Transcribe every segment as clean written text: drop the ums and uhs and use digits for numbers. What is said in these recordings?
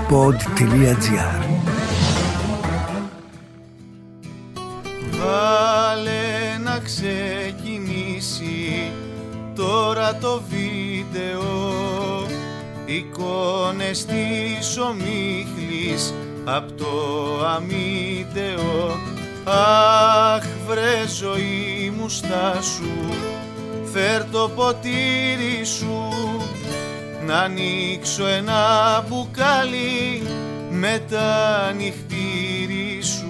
pod.gr. Βάλε να ξεκινήσει τώρα το βίντεο, εικόνες της ομίχλης απ' το αμύντεο. Αχ βρε ζωή μου στάσου, φέρ το ποτήρι σου, να ανοίξω ένα μπουκάλι με τα νυχτήρι σου.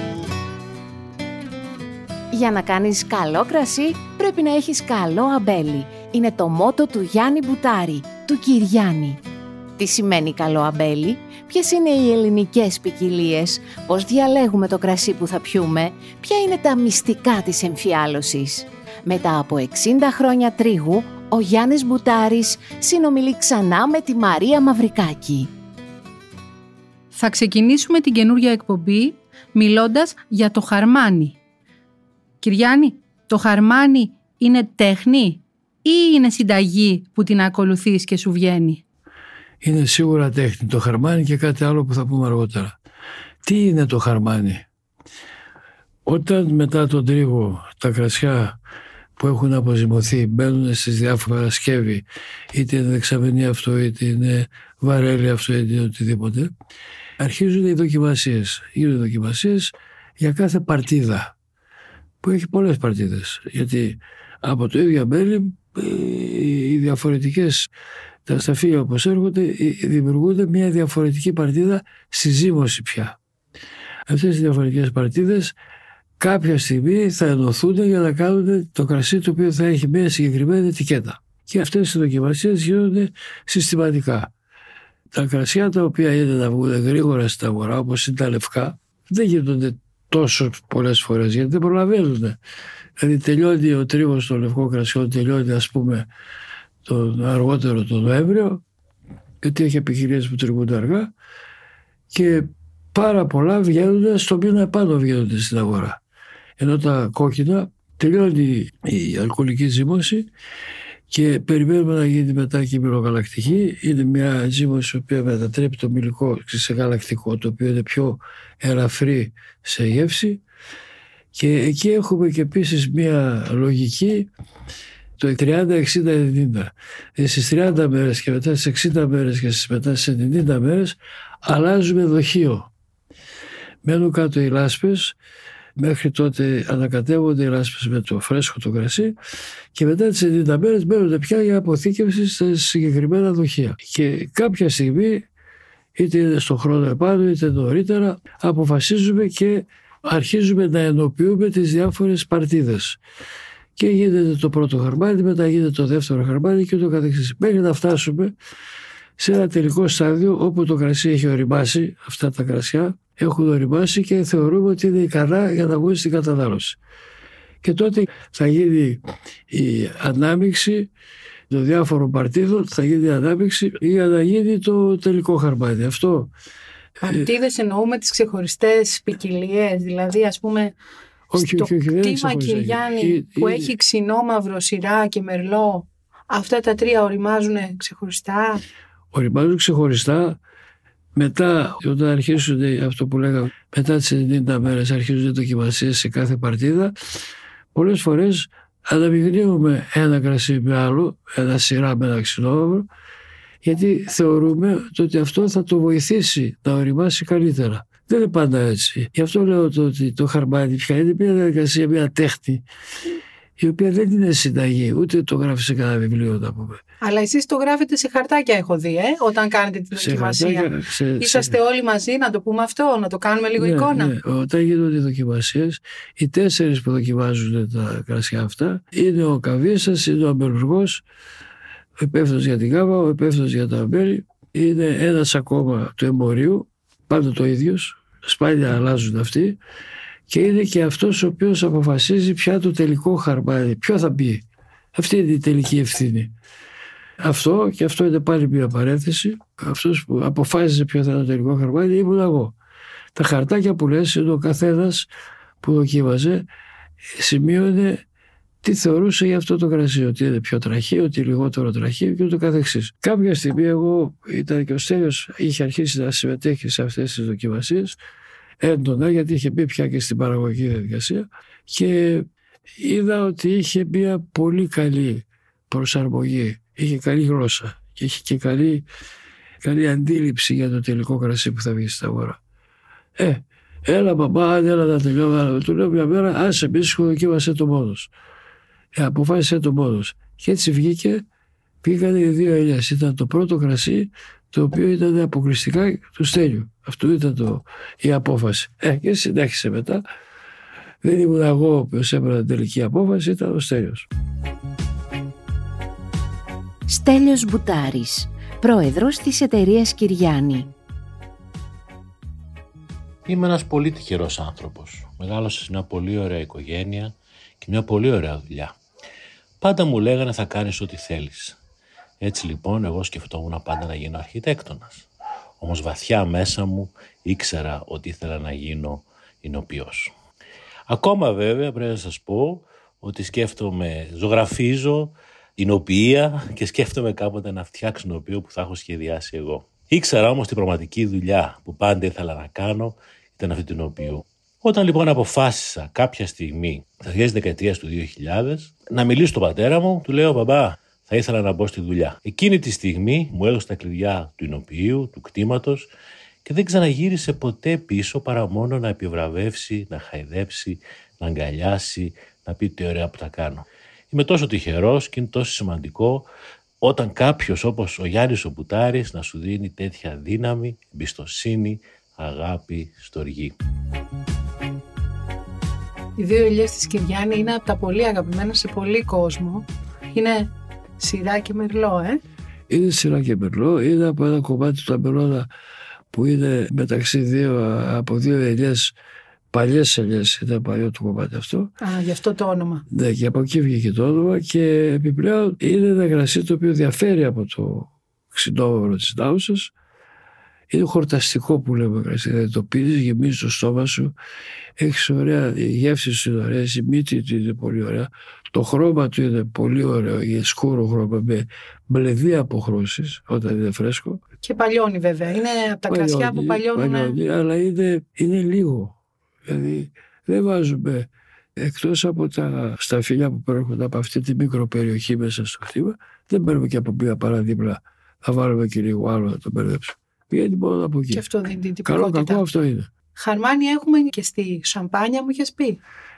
Για να κάνεις καλό κρασί πρέπει να έχεις καλό αμπέλι. Είναι το μότο του Γιάννη Μπουτάρη, του Κυριάννη. Τι σημαίνει καλό αμπέλι, ποιες είναι οι ελληνικές ποικιλίες, πώς διαλέγουμε το κρασί που θα πιούμε, ποια είναι τα μυστικά της εμφιάλωσης. Μετά από 60 χρόνια τρίγου, ο Γιάννης Μπουτάρης συνομιλεί ξανά με τη Μαρία Μαυρικάκη. Θα ξεκινήσουμε την καινούργια εκπομπή μιλώντας για το χαρμάνι. Κυριάννη, το χαρμάνι είναι τέχνη ή είναι συνταγή που την ακολουθείς και σου βγαίνει? Είναι σίγουρα τέχνη το χαρμάνι και κάτι άλλο που θα πούμε αργότερα. Τι είναι το χαρμάνι? Όταν μετά τον τρίγο τα κρασιά που έχουν αποζυμωθεί μπαίνουν στις διάφορα σκεύη, είτε είναι δεξαμενή αυτό, είτε είναι βαρέλι αυτό, είτε είναι οτιδήποτε, αρχίζουν οι δοκιμασίες. Γίνονται δοκιμασίες για κάθε παρτίδα, που έχει πολλές παρτίδες, γιατί από το ίδιο αμπέλι οι διαφορετικές, τα σταφύλια όπως έρχονται δημιουργούνται μια διαφορετική παρτίδα στη ζύμωση πια. Αυτές οι διαφορετικές παρτίδες κάποια στιγμή θα ενωθούν για να κάνουν το κρασί το οποίο θα έχει μια συγκεκριμένη ετικέτα. Και αυτές οι δοκιμασίες γίνονται συστηματικά. Τα κρασιά τα οποία είναι να βγουν γρήγορα στην αγορά, όπως είναι τα λευκά, δεν γίνονται τόσο πολλές φορές γιατί δεν προλαβαίνουν. Δηλαδή τελειώνει ο τρίγος των λευκών κρασιών, τελειώνει ας πούμε τον αργότερο τον Νοέμβριο, γιατί έχει ποικιλίες που τριγούνται αργά, και πάρα πολλά βγαίνουν στο μήνα επάνω, βγαίνουν στην αγορά. Ενώ τα κόκκινα τελειώνει η αλκοολική ζύμωση και περιμένουμε να γίνει μετά και η μυρογαλακτική. Είναι μια ζύμωση η οποία μετατρέπει το μυλικό σε γαλακτικό, το οποίο είναι πιο ελαφρύ σε γεύση, και εκεί έχουμε και επίσης μια λογική το 30, 60, 90. Στις 30 μέρες και μετά στις 60 μέρες και μετά στις 90 μέρες αλλάζουμε δοχείο. Μένουν κάτω οι λάσπες, μέχρι τότε ανακατεύονται οι λάσπες με το φρέσκο το κρασί και μετά τις 90 μέρες μένουν πια για αποθήκευση στα συγκεκριμένα δοχεία. Και κάποια στιγμή, είτε είναι στον χρόνο επάνω είτε νωρίτερα, αποφασίζουμε και αρχίζουμε να ενοποιούμε τις διάφορες παρτίδες. Και γίνεται το πρώτο χαρμάνι, μετά γίνεται το δεύτερο χαρμάνι και ούτω καθεξής. Μέχρι να φτάσουμε σε ένα τελικό στάδιο όπου το κρασί έχει ωριμάσει, αυτά τα κρασιά έχουν ωριμάσει και θεωρούμε ότι είναι ικανά για να βγουν στην κατανάλωση. Και τότε θα γίνει η ανάμειξη των διάφορων παρτίδων, θα γίνει η ανάμειξη για να γίνει το τελικό χαρμάνι. Αυτό. Παρτίδες εννοούμε τις ξεχωριστές ποικιλίες, δηλαδή ας πούμε στο κτήμα Κυριάννη που έχει ξινόμαυρο, σειρά και μερλό, αυτά τα τρία οριμάζουν ξεχωριστά? Οριμάζουν ξεχωριστά. Μετά, όταν αρχίσουν αυτό που λέγαμε, μετά τις 90 μέρες αρχίζουν οι δοκιμασίες σε κάθε παρτίδα, πολλές φορές αναμειγνύουμε ένα κρασί με άλλο, ένα σειρά με ένα ξινόμαυρο, γιατί θεωρούμε ότι αυτό θα το βοηθήσει να οριμάσει καλύτερα. Δεν είναι πάντα έτσι. Γι' αυτό λέω ότι το χαρμάνι πια είναι μια διαδικασία, μια τέχνη, η οποία δεν είναι συνταγή, ούτε το γράφει σε κανένα βιβλίο, να πούμε. Αλλά εσείς το γράφετε σε χαρτάκια, έχω δει, όταν κάνετε τη δοκιμασία. Είσαστε όλοι μαζί, να το πούμε αυτό, να το κάνουμε λίγο εικόνα. Ναι. Όταν γίνονται οι δοκιμασίες, οι 4 που δοκιμάζουν τα κρασιά αυτά είναι ο καβίστας, είναι ο αμπελουργός, ο υπεύθυνος για την γάμα, ο υπεύθυνος για τα αμπέλι, είναι ένας ακόμα του εμπορίου, πάντα το ίδιος, σπάνια αλλάζουν αυτοί, και είναι και αυτός ο οποίος αποφασίζει πια το τελικό χαρμάνι, ποιο θα μπει. Αυτή είναι η τελική ευθύνη. Αυτό, και αυτό είναι πάλι μια παρένθεση, αυτός που αποφάσισε ποιο θα είναι το τελικό χαρμάνι ήμουν εγώ. Τα χαρτάκια που λες είναι ο καθένας που δοκίμαζε, σημείωνε τι θεωρούσε για αυτό το κρασί, ότι είναι πιο τραχύ, ότι λιγότερο τραχύ και ούτω καθεξής. Κάποια στιγμή εγώ, ήταν και ο Στέλιος, είχε αρχίσει να συμμετέχει σε αυτές τις δοκιμασίες έντονα, γιατί είχε μπει πια και στην παραγωγική διαδικασία, και είδα ότι είχε μια πολύ καλή προσαρμογή, είχε καλή γλώσσα και είχε και καλή αντίληψη για το τελικό κρασί που θα βγει στην αγορά. Έλα μπαμπά, έλα να τελειώνω. Του λέω μια μέρα, άσε μπίσκο, δοκίμασε το μόνος. Αποφάσισε το μόνος. Και έτσι βγήκε, πήγανε οι 2 ελιές. Ήταν το πρώτο κρασί το οποίο ήταν αποκλειστικά του Στέλιου. Αυτό ήταν η απόφαση. Και συνέχισε μετά. Δεν ήμουν εγώ ο οποίος έπαιρνε την τελική απόφαση, ήταν ο Στέλιος. Στέλιος Μπουτάρης, πρόεδρος της εταιρείας Κυριάννη. Είμαι ένας πολύ τυχερός άνθρωπος. Μεγάλωσα σε μια πολύ ωραία οικογένεια και μια πολύ ωραία δουλειά. Πάντα μου λέγανε θα κάνεις ό,τι θέλεις. Έτσι λοιπόν εγώ σκεφτόμουν πάντα να γίνω αρχιτέκτονας. Όμως βαθιά μέσα μου ήξερα ότι ήθελα να γίνω ηνοποιός. Ακόμα βέβαια πρέπει να σας πω ότι ζωγραφίζω ηνοποιία και σκέφτομαι κάποτε να φτιάξω ηνοποιείο που θα έχω σχεδιάσει εγώ. Ήξερα όμως την πραγματική δουλειά που πάντα ήθελα να κάνω ήταν αυτή την ηνοποιού. Όταν λοιπόν αποφάσισα κάποια στιγμή, στα αρχές της δεκαετίας του 2000, να μιλήσω στον πατέρα μου, του λέω «Μπαμπά, θα ήθελα να μπω στη δουλειά». Εκείνη τη στιγμή μου έδωσε τα κλειδιά του ηνοποιείου, του κτήματος και δεν ξαναγύρισε ποτέ πίσω παρά μόνο να επιβραβεύσει, να χαϊδέψει, να αγκαλιάσει, να πει τι ωραία που τα κάνω. Είμαι τόσο τυχερός και είναι τόσο σημαντικό όταν κάποιος όπως ο Γιάννης ο Μπουτάρης να σου δίνει τέτοια δύναμη, εμπιστοσύνη, αγάπη, στοργή. Οι 2 ελιές της Κυριάννη είναι από τα πολύ αγαπημένα σε πολύ κόσμο. Είναι σειρά και μερλό, Είναι σειρά και μερλό. Είναι από ένα κομμάτι του αμπελώνα που είναι μεταξύ από 2 ελιές, παλιές ελιές. Ήταν παλιό το κομμάτι αυτό. Γι' αυτό το όνομα. Ναι, και από εκεί βγήκε το όνομα και επιπλέον είναι ένα κρασί το οποίο διαφέρει από το ξινόβαρο της Νάουσας. Είναι χορταστικό που λέμε κρασί, δηλαδή το πίνεις, γεμίζει το στόμα σου, έχεις ωραία, η γεύση σου είναι ωραία, η μύτη του είναι πολύ ωραία, το χρώμα του είναι πολύ ωραίο, είναι σκούρο χρώμα με μπλεδί αποχρώσεις όταν είναι φρέσκο. Και παλιώνει βέβαια, είναι από τα κρασιά που παλιώνουν. Αλλά είναι λίγο, δηλαδή δεν βάζουμε, εκτός από τα σταφύλια που προέρχονται από αυτή τη μικροπεριοχή μέσα στο κτήμα, δεν παίρνουμε και από μία παραδίπλα, θα βάλουμε και λίγο άλλο να το μπερδέψουμε. Πηγαίνει μόνο από εκεί. Και αυτό δίνει την τυπικότητα. Καλό κακό αυτό είναι. Χαρμάνι έχουμε και στη σαμπάνια μου είχες πει.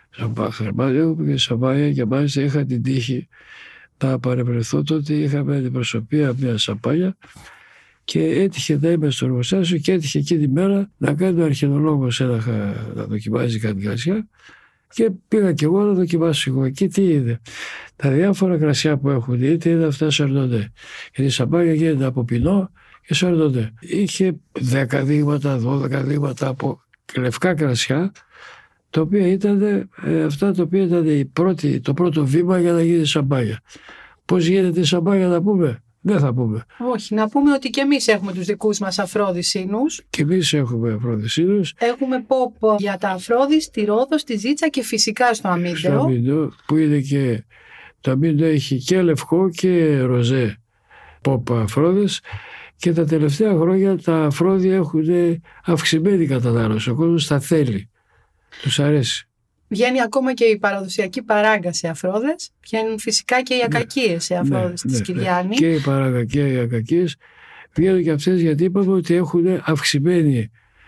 Χαρμάνι έχουμε και σαμπάνια και μάλιστα είχα την τύχη να παρευρεθώ τότε. Είχαμε αντιπροσωπεία μια σαμπάνια και έτυχε να είμαι στο εργοστάσιο και έτυχε εκείνη τη μέρα να κάνει ο αρχαιολόγος να δοκιμάζει κάτι κρασιά και πήγα και εγώ να δοκιμάσω εγώ. Εκεί τι είδε. Τα διάφορα κρασιά που έχουν είτε είναι αυτά σαρντονέ. Γιατί η σαμπάνια γίνεται από πινό και σαρντονέ. Είχε 10 δείγματα, 12 δείγματα από λευκά κρασιά, τα οποία ήταν αυτά τα οποία ήταν το πρώτο βήμα για να γίνει σαμπάνια. Πώς γίνεται η σαμπάνια να πούμε? Δεν θα πούμε. Όχι, να πούμε ότι και εμείς έχουμε τους δικούς μας αφρόδισίνους. Και εμείς έχουμε αφρόδισίνους. Έχουμε ποπ για τα αφρόδη, στη Ρόδο, στη Ζήτσα και φυσικά στο αμύντεο. Στο αμύντεο που είναι και το αμύντεο έχει και λευκό και ροζέ ποπ αφρόδες. Και τα τελευταία χρόνια τα αφρόδια έχουν αυξημένη κατανάλωση. Ο κόσμος τα θέλει. Τους αρέσει. Βγαίνει ακόμα και η παραδοσιακή παράγκα σε αφρόδες. Βγαίνουν φυσικά και οι ακακίες σε αφρόδες της Κυριάννη. Και η παράγκα και οι ακακίες βγαίνουν και αυτές γιατί είπαμε ότι έχουν αυξημένη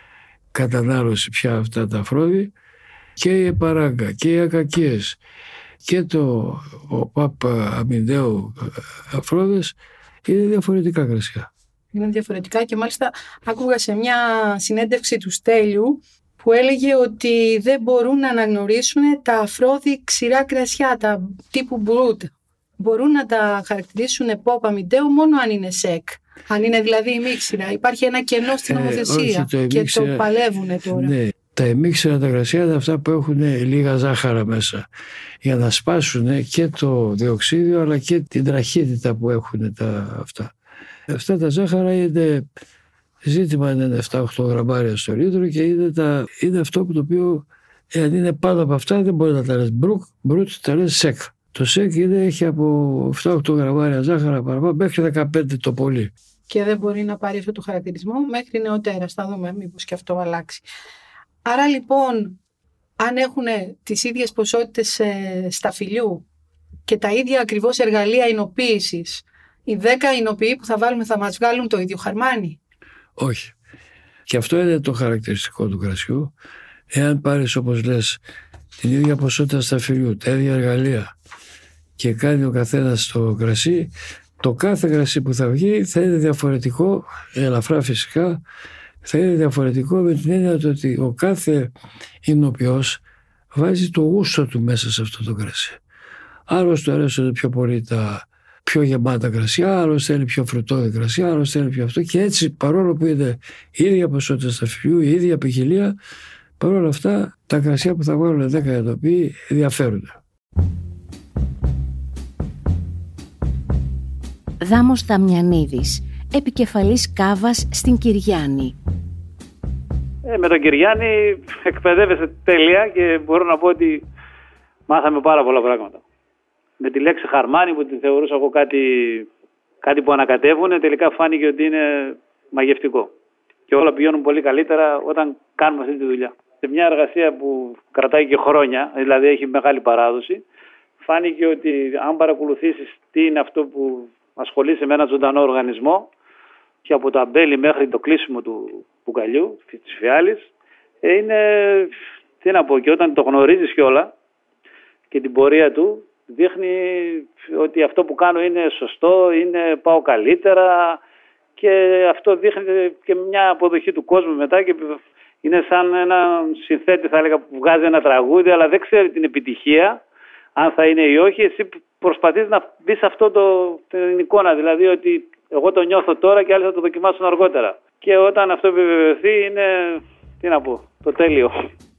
κατανάλωση πια αυτά τα αφρόδια. Και η παράγκα και οι ακακίες και ο παπ αμυντέου αφρόδες είναι διαφορετικά κρασιά. Είναι διαφορετικά και μάλιστα άκουγα σε μια συνέντευξη του Στέλιου που έλεγε ότι δεν μπορούν να αναγνωρίσουν τα αφρόδη ξηρά κρασιά, τα τύπου μπρούτ. Μπορούν να τα χαρακτηρίσουν πόπ αμυντέου μόνο αν είναι σεκ. Αν είναι δηλαδή ημίξηρα. Υπάρχει ένα κενό στην νομοθεσία και το παλεύουν τώρα. Ναι. Τα ημίξηρα τα κρασιά είναι αυτά που έχουν λίγα ζάχαρα μέσα για να σπάσουν και το διοξίδιο αλλά και την τραχύτητα που έχουν αυτά. Αυτά τα ζάχαρα είναι ζήτημα, είναι 7-8 γραμμάρια στο λίτρο και είναι αυτό που το οποίο αν είναι πάνω από αυτά δεν μπορεί να τα λες μπρουτ, τα λες σεκ. Το ΣΕΚ έχει από 7-8 γραμμάρια ζάχαρα παραπάνω μέχρι 15 το πολύ. Και δεν μπορεί να πάρει αυτό το χαρακτηρισμό μέχρι νεοτέρας. Θα δούμε μήπως και αυτό αλλάξει. Άρα λοιπόν, αν έχουν τις ίδιες ποσότητες σταφυλιού και τα ίδια ακριβώς εργαλεία εινοποίησης, οι 10 εινοποιοί που θα βάλουμε θα μας βγάλουν το ίδιο χαρμάνι? Όχι. Και αυτό είναι το χαρακτηριστικό του κρασιού. Εάν πάρεις, όπως λες, την ίδια ποσότητα σταφυλιού, τα ίδια εργαλεία και κάνει ο καθένας το κρασί, το κάθε κρασί που θα βγει θα είναι διαφορετικό, ελαφρά φυσικά, θα είναι διαφορετικό με την έννοια ότι ο κάθε εινοποιός βάζει το γούστο του μέσα σε αυτό το κρασί. Άλλος του αρέσουν πιο πολύ τα πιο γεμάτα κρασιά, άλλος θέλει πιο φρουτόδη κρασιά, άλλος θέλει πιο αυτό, και έτσι, παρόλο που είναι η ίδια ποσότητα σταφυλιού, η ίδια ποικιλία, παρόλα αυτά τα κρασιά που θα βάλουν 10 εινοποιοί διαφέρονται. Δάμος Δαμιανίδης, επικεφαλής Κάβας στην Κυριάννη. Με τον Κυριάννη εκπαιδεύεσαι τέλεια και μπορώ να πω ότι μάθαμε πάρα πολλά πράγματα. Με τη λέξη χαρμάνι που τη θεωρούσα εγώ κάτι που ανακατεύουν, τελικά φάνηκε ότι είναι μαγευτικό. Και όλα πηγαίνουν πολύ καλύτερα όταν κάνουμε αυτή τη δουλειά. Σε μια εργασία που κρατάει και χρόνια, δηλαδή έχει μεγάλη παράδοση, φάνηκε ότι αν παρακολουθήσεις τι είναι αυτό που ασχολείσαι με έναν ζωντανό οργανισμό, και από το αμπέλι μέχρι το κλείσιμο του μπουκαλιού, της φιάλης, είναι, τι να πω, και όταν το γνωρίζεις κιόλα και την πορεία του, δείχνει ότι αυτό που κάνω είναι σωστό, πάω καλύτερα, και αυτό δείχνει και μια αποδοχή του κόσμου μετά, και είναι σαν ένα συνθέτη, θα έλεγα, που βγάζει ένα τραγούδι αλλά δεν ξέρει την επιτυχία, αν θα είναι ή όχι. Εσύ προσπαθείς να μπεις αυτό την εικόνα, δηλαδή ότι εγώ το νιώθω τώρα και άλλοι θα το δοκιμάσουν αργότερα. Και όταν αυτό επιβεβαιωθεί είναι, τι να πω, το τέλειο.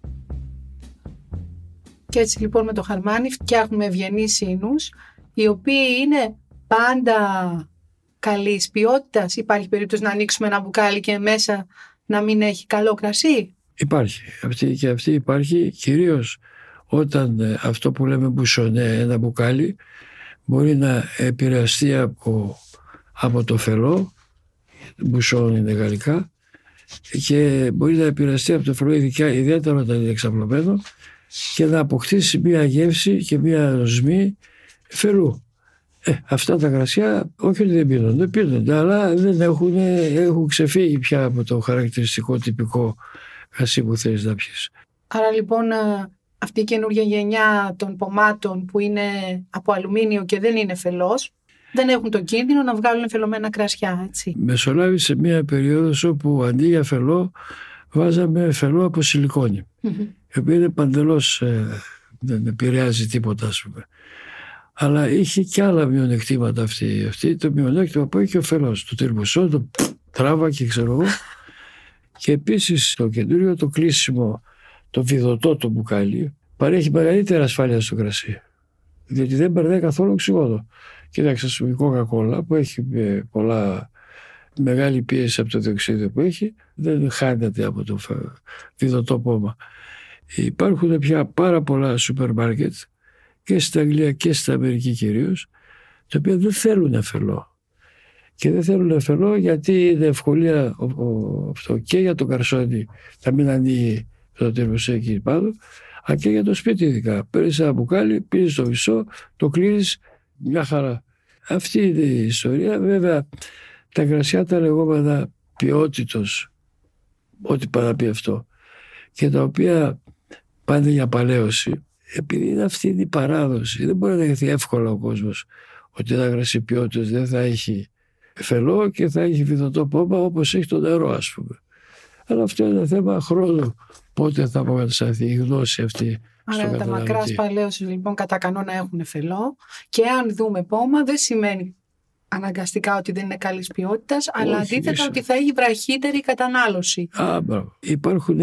Και έτσι λοιπόν με το χαρμάνι φτιάχνουμε ευγενείς ίνους, οι οποίοι είναι πάντα καλής ποιότητας. Υπάρχει περίπτωση να ανοίξουμε ένα μπουκάλι και μέσα να μην έχει καλό κρασί? Υπάρχει. Αυτή υπάρχει, κυρίως όταν αυτό που λέμε μπουσονέ, ένα μπουκάλι, μπορεί να επηρεαστεί από το φελό, μπουσόν είναι γαλλικά, και μπορεί να επηρεαστεί από το φελό, ιδιαίτερα όταν είναι εξαπλωμένο, και να αποκτήσει μία γεύση και μία οσμή φελού. Αυτά τα κρασιά όχι ότι δεν πίνονται, αλλά δεν έχουν ξεφύγει πια από το χαρακτηριστικό τυπικό κρασί που θέλεις να πιεις. Άρα λοιπόν αυτή η καινούργια γενιά των πομάτων που είναι από αλουμίνιο και δεν είναι φελός, δεν έχουν τον κίνδυνο να βγάλουν φελωμένα κρασιά, έτσι? Μεσολάβησε μία περίοδος όπου αντί για φελό βάζαμε φελό από σιλικόνη, η οποία είναι παντελώς, δεν επηρεάζει τίποτα, ας πούμε. Αλλά είχε και άλλα μειονεκτήματα αυτή. Το μειονέκτημα που έχει ο φελός, το τυρμπουσό, το τράβα και ξέρω εγώ. Και επίσης το καινούριο, το κλείσιμο, το βιδωτό το μπουκάλι, παρέχει μεγαλύτερη ασφάλεια στο κρασί. Διότι δεν περνάει καθόλου οξυγόνο. Κοίταξε, ας πούμε, η Coca-Cola που έχει μεγάλη πίεση από το διοξείδιο που έχει, δεν χάνεται από το βιδωτό πόμα. Υπάρχουν πια πάρα πολλά σούπερ μάρκετ και στην Αγγλία και στην Αμερική κυρίως, τα οποία δεν θέλουν φελό. Και δεν θέλουν φελό γιατί είναι ευκολία αυτό και για το καρσόνι να μην ανοίγει το τυρμπουσέ εκεί πάνω, αλλά και για το σπίτι ειδικά. Παίρνεις ένα μπουκάλι, πίνεις το μισό, το κλείνεις, μια χαρά. Αυτή είναι η ιστορία. Βέβαια, τα κρασιά τα λεγόμενα ποιότητος, ό,τι παραπεί αυτό, και τα οποία πάνε για παλαίωση, επειδή είναι αυτή η παράδοση, δεν μπορεί να δεχθεί εύκολα ο κόσμος ότι ένα κρασί ποιότητας δεν θα έχει φελό και θα έχει βιδωτό πόμα όπως έχει το νερό, ας πούμε. Αλλά αυτό είναι ένα θέμα χρόνου. Πότε θα αποκατασταθεί η γνώση αυτή? Άρα τα μακρά παλαίωσης λοιπόν κατά κανόνα έχουν φελό, και αν δούμε πόμα δεν σημαίνει αναγκαστικά ότι δεν είναι καλής ποιότητας, αλλά αντίθετα ότι θα έχει βραχύτερη κατανάλωση. Υπάρχουν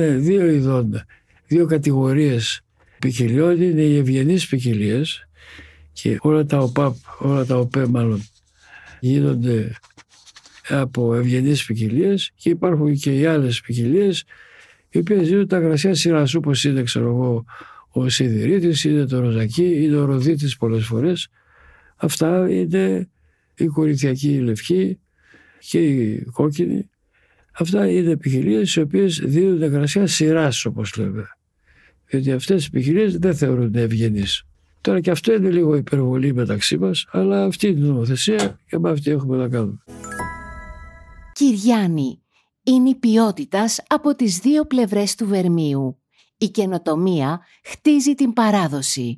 δύο κατηγορίες ποικιλιών. Είναι οι ευγενείς ποικιλίες, και όλα τα ΟΠΕ μάλλον γίνονται από ευγενείς ποικιλίες, και υπάρχουν και οι άλλες ποικιλίες οι οποίες δίνουν τα κρασιά σειράς, όπως είναι, ξέρω εγώ, ο Σιδηρίτης, είναι το Ροζακί, είναι ο Ροδίτης πολλές φορές. Αυτά είναι η Κορινθιακή η λευκή και η κόκκινη. Αυτά είναι ποικιλίες οι οποίες δίνουν κρασιά σειράς, όπως λέμε. Γιατί αυτές οι ποικιλίες δεν θεωρούνται ευγενείς. Τώρα και αυτό είναι λίγο υπερβολή μεταξύ μας, αλλά αυτή είναι η νομοθεσία και με αυτή έχουμε να κάνουμε. Κυριάννη είναι η ποιότητας από τις δύο πλευρές του Βερμίου. Η καινοτομία χτίζει την παράδοση.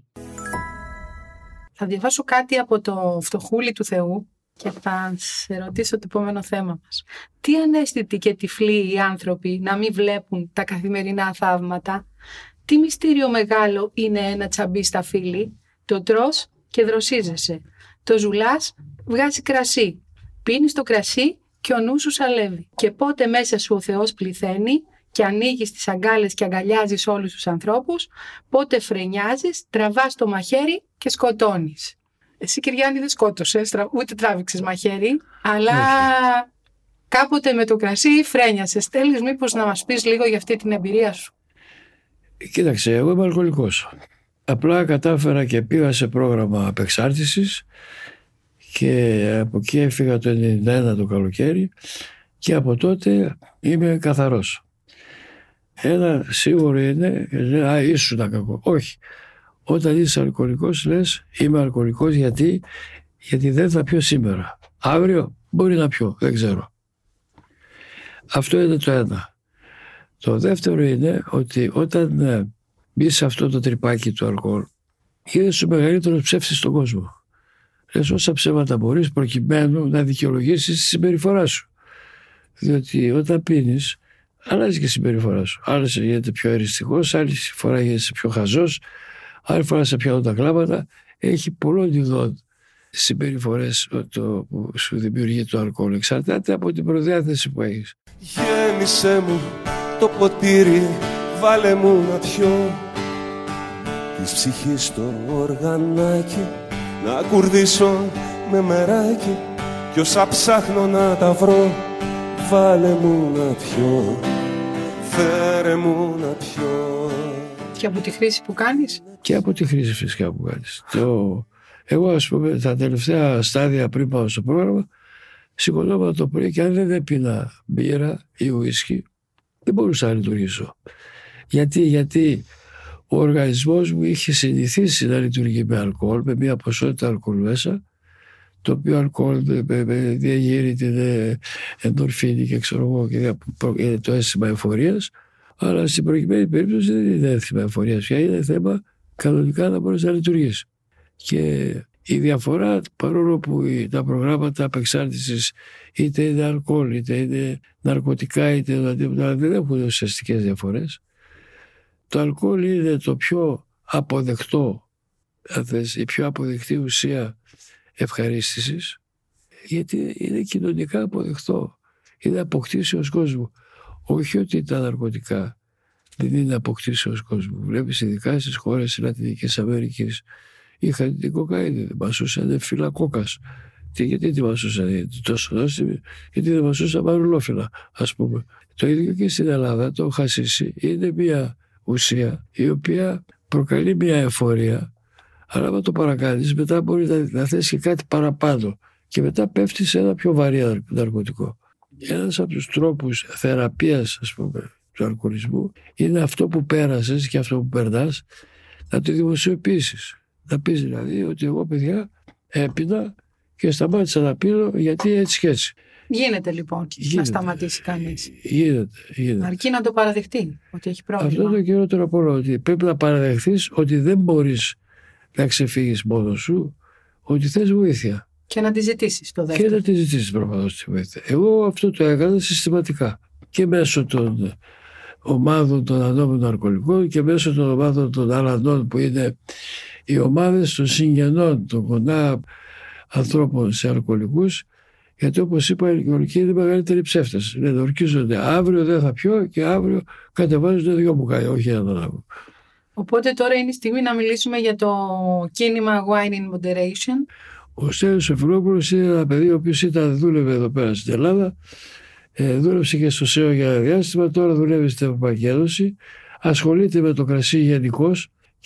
Θα διαβάσω κάτι από το Φτωχούλι του Θεού και θα σε ρωτήσω το επόμενο θέμα μας. Τι αναίσθητοι και τυφλοί οι άνθρωποι να μην βλέπουν τα καθημερινά θαύματα. Τι μυστήριο μεγάλο είναι ένα τσαμπί στα φύλλη. Το τρως και δροσίζεσαι. Το ζουλάς, βγάζει κρασί. Πίνεις το κρασί και ο νους σου σαλεύει. Και πότε μέσα σου ο Θεός πληθαίνει και ανοίγεις τις αγκάλες και αγκαλιάζεις όλους τους ανθρώπους, πότε φρενιάζεις, τραβάς το μαχαίρι και σκοτώνεις. Εσύ, Κυριάννη, δεν σκότωσες, ούτε τράβηξες μαχαίρι, αλλά κάποτε με το κρασί φρένιασες. Θέλεις μήπως να μας πεις λίγο για αυτή την εμπειρία σου? Κοίταξε, εγώ είμαι αλκοολικός. Απλά κατάφερα και πήγα σε πρόγραμμα απεξάρτησης και από εκεί έφυγα το 1991 το καλοκαίρι και από τότε είμαι καθαρός. Ένα σίγουρο είναι, ήσουν κακό. Όχι. Όταν είσαι αλκοολικός λες είμαι αλκοολικός γιατί δεν θα πιω σήμερα. Αύριο μπορεί να πιω, δεν ξέρω. Αυτό είναι το ένα. Το δεύτερο είναι ότι όταν μπει σε αυτό το τρυπάκι του αλκοόλ, είσαι ο μεγαλύτερος ψεύτης στον κόσμο. Λες όσα ψέματα μπορείς προκειμένου να δικαιολογήσεις τη συμπεριφορά σου. Διότι όταν πίνεις, αλλάζει και η συμπεριφορά σου. Άλλες γίνεται πιο εριστικός, άλλη φορά γίνεσαι πιο χαζός, άλλη φορά σε πιάνουν τα κλάματα. Έχει πολλών ειδών συμπεριφορές που σου δημιουργεί το αλκοόλ. Εξαρτάται από την προδιάθεση που έχεις. Γέμισε μου το ποτήρι, βάλε μου να πιω της ψυχής το οργανάκι, να κουρδίσω με μεράκι κι όσα ψάχνω να τα βρω, βάλε μου να πιω, φέρε μου να πιω. Και από τη χρήση που κάνεις? Και από τη χρήση φυσικά που κάνεις. Εγώ ας πούμε τα τελευταία στάδια πριν πάω στο πρόγραμμα, σηκωνόμουν το πρωί και αν δεν έπινα μπύρα ή ουίσκι, δεν μπορούσα να λειτουργήσω. Γιατί ο οργανισμός μου είχε συνηθίσει να λειτουργεί με αλκοόλ, με μια ποσότητα αλκοόλ μέσα, το οποίο αλκοόλ διαγείρει την ενδορφίνη και ξέρω εγώ και το αίσθημα εφορίας, αλλά στην προκειμένη περίπτωση δεν είναι αίσθημα εφορίας πια, είναι θέμα κανονικά να μπορείς να λειτουργείς. Και η διαφορά, παρόλο που τα προγράμματα απεξάρτησης είτε είναι αλκοόλ, είτε είναι ναρκωτικά, είτε δεν έχουν ουσιαστικές διαφορές, το αλκοόλ είναι το πιο αποδεκτό, η πιο αποδεκτή ουσία ευχαρίστησης, γιατί είναι κοινωνικά αποδεκτό, είναι αποκτήσεως κόσμου. Όχι ότι τα ναρκωτικά δεν είναι αποκτήσεως κόσμου. Βλέπεις ειδικά στις χώρες της Λατινικής Αμερικής είχαν την κοκαίνη, δεν μασούσαν φύλλα κόκας. Γιατί τη μασούσαν τόσο νόστιμη, γιατί δεν μασούσαν μαρουλόφυλλα, ας πούμε. Το ίδιο και στην Ελλάδα το χασίσι είναι μια ουσία η οποία προκαλεί μια εφορία, αλλά αν το παρακάνεις μετά μπορεί να θες και κάτι παραπάνω και μετά πέφτει σε ένα πιο βαρύ ναρκωτικό. Ένας από τους τρόπους θεραπείας, ας πούμε, του αλκοολισμού είναι αυτό που πέρασες και αυτό που περνάς να το δημοσιοποιήσεις. Να πεις δηλαδή ότι εγώ παιδιά έπινα και σταμάτησα να πίνω γιατί έτσι και έτσι. Γίνεται λοιπόν να σταματήσει κανείς. Γίνεται. Αρκεί να το παραδεχτεί ότι έχει πρόβλημα. Αυτό το κυριότερο από όλα, ότι πρέπει να παραδεχθείς ότι δεν μπορείς να ξεφύγεις μόνος σου, ότι θες βοήθεια. Και να τη ζητήσεις το δεύτερο. Και να τη ζητήσεις προφανώς τη βοήθεια. Εγώ αυτό το έκανα συστηματικά. Και μέσω των ομάδων των ανώμενων αλκοολικών και μέσω των ομάδων των αλλανών που είναι οι ομάδες των συγγενών, των κοντά ανθρώπων σε αλκοολικούς. Γιατί όπως είπα, οι αλκοολικοί είναι οι μεγαλύτεροι ψεύτες. Λένε, ορκίζονται αύριο δεν θα πιω και αύριο κατεβάζουν 2 μπουκάλια, όχι ένα τον άλλο. Οπότε τώρα είναι η στιγμή να μιλήσουμε για το κίνημα Wine in Moderation. Ο Στέλιος ο Φιλόπουλος είναι ένα παιδί ο οποίος δούλευε εδώ πέρα στην Ελλάδα, δούλεψε και στο ΣΕΟ για ένα διάστημα, τώρα δουλεύει στην Ευρωπαϊκή Ένωση, ασχολείται με το κρασί γενικώς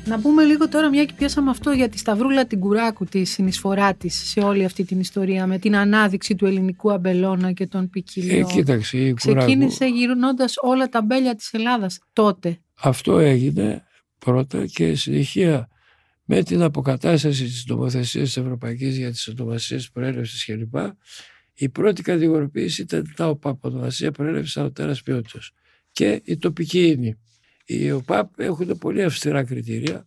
Να πούμε λίγο τώρα, μια και πιάσαμε αυτό, για τη Σταυρούλα την Κουράκου, τη συνεισφορά της σε όλη αυτή την ιστορία με την ανάδειξη του ελληνικού αμπελώνα και των ποικιλιών. Κοίταξε, η Κουράκου ξεκίνησε γυρνώντας όλα τα αμπέλια της Ελλάδας τότε. Αυτό έγινε πρώτα και συνεχεία με την αποκατάσταση της νομοθεσίας της Ευρωπαϊκής για τις ονομασίες προέλευσης κλπ. Η πρώτη κατηγοριοποίηση ήταν τα ΟΠΑΠ, ονομασία προέλευσης αωτέρας ποιότητας. Και η τοπική ίνη. Οι ΟΠΑΠ έχουν πολύ αυστηρά κριτήρια.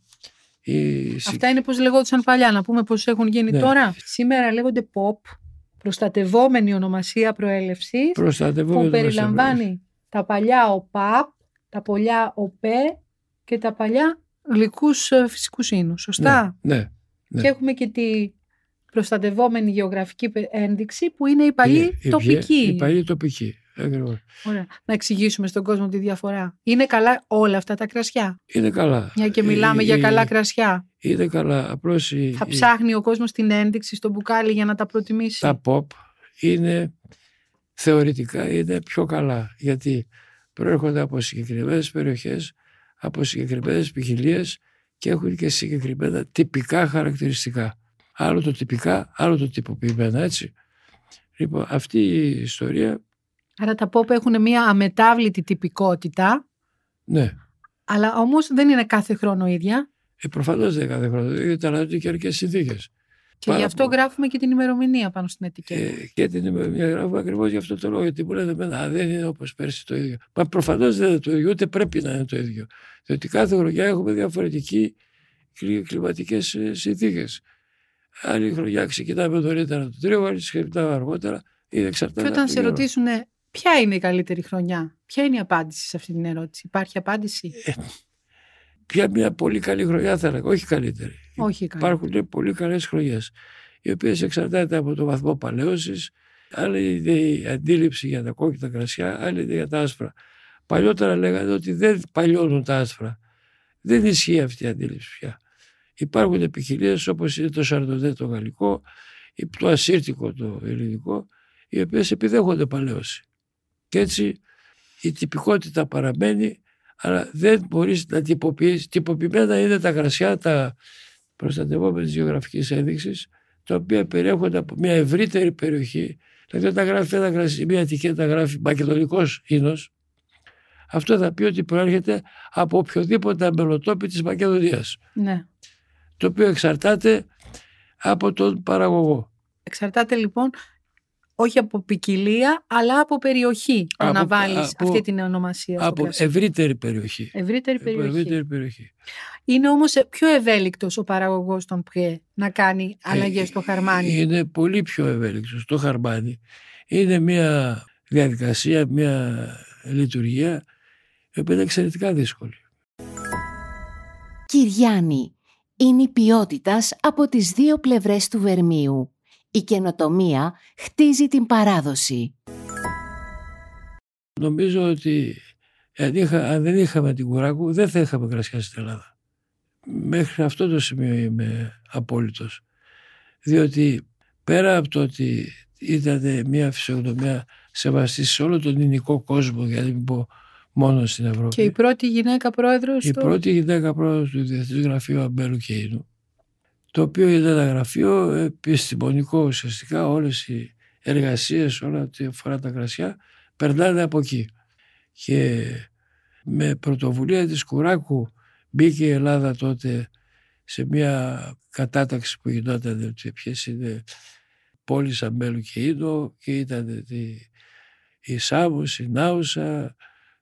Αυτά είναι πώς λεγόντουσαν παλιά, να πούμε πώς έχουν γίνει τώρα. Σήμερα λέγονται POP, προστατευόμενη ονομασία προέλευσης, που περιλαμβάνει τα παλιά ΟΠΑΠ, τα παλιά ΟΠΕ και τα παλιά γλυκούς φυσικούς ίνους. Σωστά. Ναι. Και έχουμε και τη προστατευόμενη γεωγραφική ένδειξη που είναι η παλιή τοπική. Η παλιή τοπική. Ωραία. Να εξηγήσουμε στον κόσμο τη διαφορά. Είναι καλά όλα αυτά τα κρασιά? Είναι καλά. Μια και μιλάμε για καλά κρασιά. Είναι καλά. Απλώς θα ψάχνει ο κόσμος την ένδειξη στο μπουκάλι για να τα προτιμήσει. Τα pop είναι θεωρητικά είναι πιο καλά, γιατί προέρχονται από συγκεκριμένες περιοχές, από συγκεκριμένες ποικιλίες και έχουν και συγκεκριμένα τυπικά χαρακτηριστικά. Άλλο το τυπικά, άλλο το τυποποιημένα, έτσι. Λοιπόν, αυτή η ιστορία. Άρα τα pop έχουν μια αμετάβλητη τυπικότητα. Ναι. Αλλά όμως δεν είναι κάθε χρόνο ίδια. Προφανώς δεν είναι κάθε χρόνο, γιατί αναλύονται και αρκετές συνθήκες. Και γι' αυτό γράφουμε και την ημερομηνία πάνω στην ετικέτα. Και την ημερομηνία γράφουμε ακριβώς γι' αυτό το λόγο. Γιατί μου λένε εμένα, δεν είναι όπως πέρσι το ίδιο. Μα προφανώς δεν είναι το ίδιο, ούτε πρέπει να είναι το ίδιο. Διότι κάθε χρονιά έχουμε διαφορετικές κλιματικές συνθήκες. Άλλη χρονιά ξεκινάμε νωρίτερα το τρίγο, άλλη ξεκινάμε αργότερα. Και όταν σε ρωτήσουν ποια είναι η καλύτερη χρονιά, ποια είναι η απάντηση σε αυτή την ερώτηση? Υπάρχει απάντηση? Ποια μια πολύ καλή χρονιά θα έλεγα, όχι καλύτερη. Υπάρχουν πολύ καλές χρονιές, οι οποίες εξαρτάται από το βαθμό παλαίωσης. Άλλη είναι η αντίληψη για τα κόκκινα κρασιά, άλλη είναι για τα άσπρα. Παλιότερα λέγανε ότι δεν παλιώνουν τα άσπρα. Δεν ισχύει αυτή η αντίληψη πια. Υπάρχουν ποικιλίες όπως είναι το σαρντονέ το γαλλικό, το ασύρτικο το ελληνικό, οι οποίες επιδέχονται παλαίωση. Και έτσι η τυπικότητα παραμένει, αλλά δεν μπορείς να τυποποιήσεις. Τυποποιημένα είναι τα κρασιά, τα προστατευόμενες γεωγραφικής ένδειξης, τα οποία περιέχονται από μια ευρύτερη περιοχή. Δηλαδή όταν γράφει ένα κρασί, μια ετικέτα γράφει μακεδονικός ίνος, αυτό θα πει ότι προέρχεται από οποιοδήποτε αμπελοτόπι της Μακεδονίας. Ναι. Το οποίο εξαρτάται από τον παραγωγό. Εξαρτάται λοιπόν όχι από ποικιλία, αλλά από περιοχή να βάλεις αυτή την ονομασία. Από ευρύτερη περιοχή. Ευρύτερη περιοχή. Είναι όμως πιο ευέλικτος ο παραγωγός των ΠΡΕ να κάνει αλλαγές στο χαρμάνι. Είναι πολύ πιο ευέλικτος. Το χαρμάνι είναι μια διαδικασία, μια λειτουργία η οποία είναι εξαιρετικά δύσκολη. Κυριάννη, είναι η ποιότητας από τις δύο πλευρές του Βερμίου. Η καινοτομία χτίζει την παράδοση. Νομίζω ότι αν δεν είχαμε την Κουράκου δεν θα είχαμε κρασιά στην Ελλάδα. Μέχρι αυτό το σημείο είμαι απόλυτος. Διότι πέρα από το ότι ήταν μια φυσιογνωμία σεβαστή σε όλο τον ελληνικό κόσμο, για να μην πω μόνο στην Ευρώπη. Και η πρώτη γυναίκα πρόεδρος. Πρώτη γυναίκα πρόεδρος του Διεθνούς Γραφείου Αμπέλου και Ίνου, το οποίο είναι ένα γραφείο επιστημονικό ουσιαστικά. Όλες οι εργασίες, όλα ό,τι αφορά τα κρασιά, περνάνε από εκεί. Και με πρωτοβουλία της Κουράκου μπήκε η Ελλάδα τότε σε μια κατάταξη που γινόταν, ποιες είναι πόλεις Αμπέλου και Ίνου, και ήταν η Σάμος, η Νάουσα,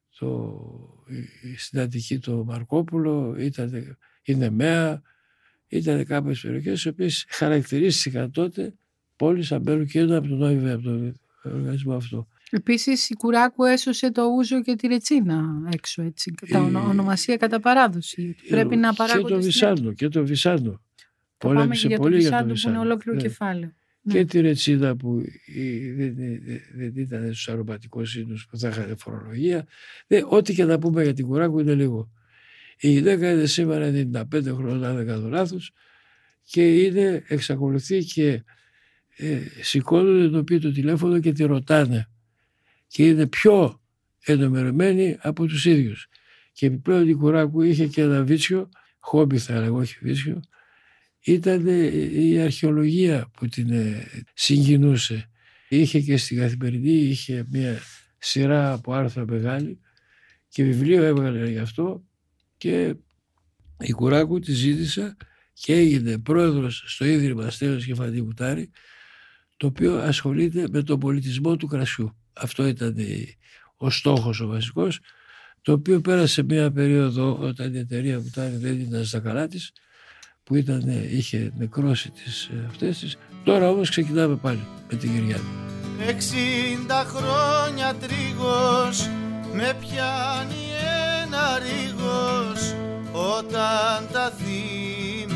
στην Αττική το Μαρκόπουλο, ήταν η Νεμαία. Ήταν κάποιες περιοχές οι οποίες χαρακτηρίστηκαν τότε πόλεις Αμπέλου και Ίνου από τον ΟΗΒ, από τον οργανισμό αυτό. Επίσης η Κουράκου έσωσε το ούζο και τη ρετσίνα έξω, έτσι, τα ονομασία κατά παράδοση. Πρέπει να παράγονται. Και το Βυσάνο. Πολέμησε πολύ για το Βυσάνο, που είναι ολόκληρο κεφάλαιο. Και τη ρετσίνα που δεν ήταν στους αρωματικούς ίνους που θα είχαν φορολογία. Ό,τι και να πούμε για την Κουράκου είναι λίγο. Η γυναίκα είναι σήμερα 95 χρόνια, αν δεν κάνω λάθος, και εξακολουθεί και σηκώνουν, ενωπεί το τηλέφωνο και τη ρωτάνε. Και είναι πιο ενημερωμένη από τους ίδιους. Και επιπλέον η Κουράκου είχε και ένα βίτσιο χόμπι θα έλεγα, όχι βίσιο, ήταν η αρχαιολογία που την συγκινούσε. Είχε και στην Καθημερινή, είχε μια σειρά από άρθρα μεγάλη και βιβλίο έβγαλε γι' αυτό και η Κουράκου τη ζήτησα και έγινε πρόεδρος στο Ίδρυμα Στέλιος Κεφαντή Μπουτάρη, το οποίο ασχολείται με τον πολιτισμό του κρασιού. Αυτό ήταν ο στόχος ο βασικός, το οποίο πέρασε μια περίοδο όταν η εταιρεία Μπουτάρη δεν ήταν στα καλά της, που είχε νεκρώσει τις αυτές τις. Τώρα όμως ξεκινάμε πάλι με την Κυριάννη. 60 χρόνια τρίγος με πιάνει ένα ρίγος όταν τα θυμηθώ.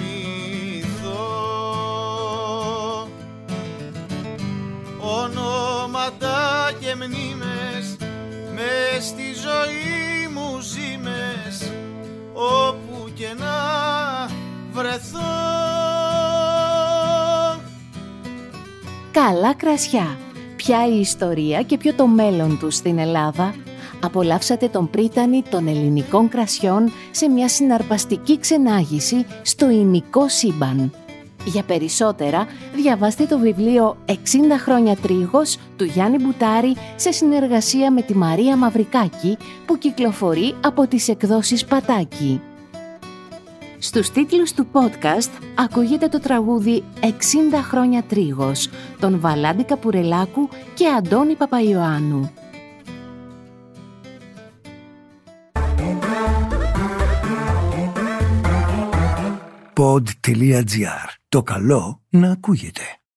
Ονόματα και μνήμες μες στη ζωή μου ζήμες όπου και να βρεθώ. Καλά κρασιά. Ποια η ιστορία και ποιο το μέλλον του στην Ελλάδα? Απολαύσατε τον πρίτανη των ελληνικών κρασιών σε μια συναρπαστική ξενάγηση στο ηνικό σύμπαν. Για περισσότερα, διαβάστε το βιβλίο «60 χρόνια τρίγος» του Γιάννη Μπουτάρη σε συνεργασία με τη Μαρία Μαυρικάκη, που κυκλοφορεί από τις εκδόσεις Πατάκη. Στους τίτλους του podcast ακούγεται το τραγούδι «60 χρόνια τρίγος» των Βαλάντη Καπουρελάκου και Αντώνη Παπαϊωάννου. Pod.gr. Το καλό να ακούγεται.